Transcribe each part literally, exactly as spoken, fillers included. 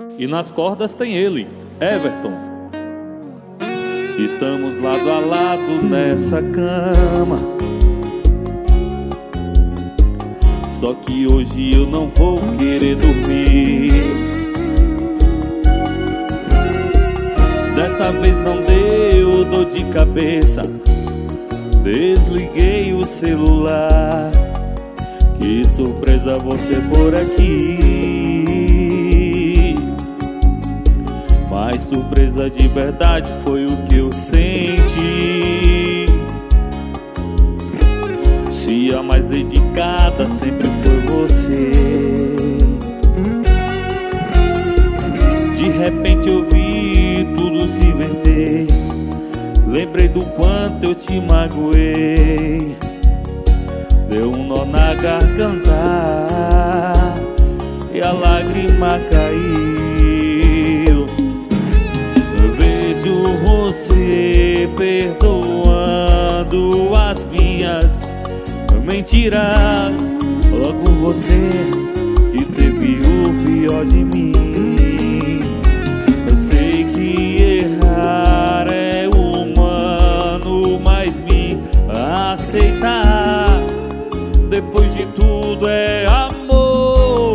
E nas cordas tem ele, Everton. Estamos lado a lado nessa cama, só que hoje eu não vou querer dormir. Dessa vez não deu dor de cabeça, desliguei o celular. Que surpresa você por aqui, mas surpresa de verdade foi o que eu senti. Se a mais dedicada sempre foi você, de repente eu vi tudo se inverter. Lembrei do quanto eu te magoei, deu um nó na garganta e a lágrima caiu. Eu vejo você perdoando as minhas mentiras, logo você que teve o pior de mim. Eu sei que errar é humano, mas me aceitar depois de tudo é amor.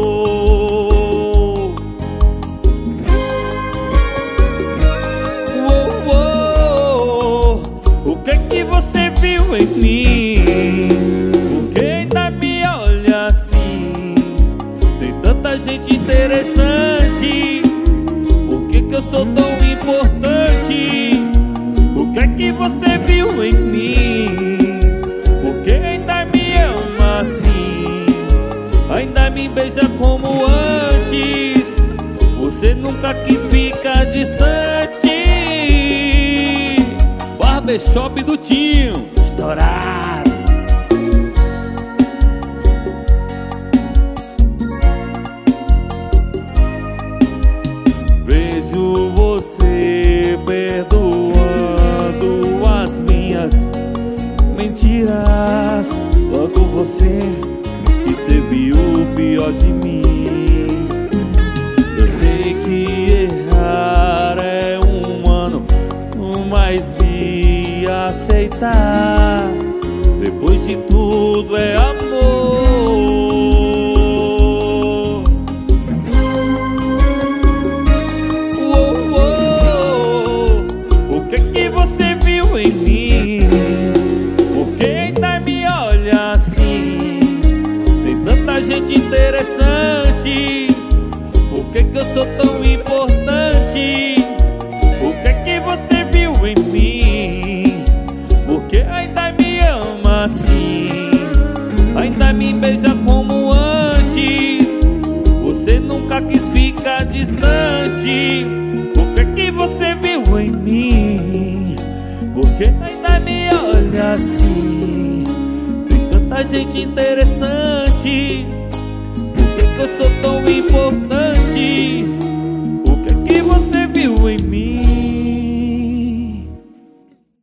Oh, oh, oh. O que é que você viu em mim? Por que ainda me olha assim? Tem tanta gente interessante, por que que eu sou tão importante? O que é que você viu em mim? Por que ainda me ama assim? Ainda me beija como antes? Você nunca quis ficar distante. Barbershop do Tinho, estourado. Vejo você perdoando as minhas mentiras, logo você que teve o pior de mim. Eu sei que errar é humano, mas me aceitar depois de tudo é amor. Oh, oh, oh. O que que você viu em mim? Por que ainda me olha assim? Tem tanta gente interessante, por que que eu sou tão importante? O que que você viu em mim? Por que ainda me ama assim? Ainda me beija como antes? Você nunca quis ficar distante. O que que você viu em mim? Por que ainda me olha assim? Tem tanta gente interessante, por que que eu sou tão importante?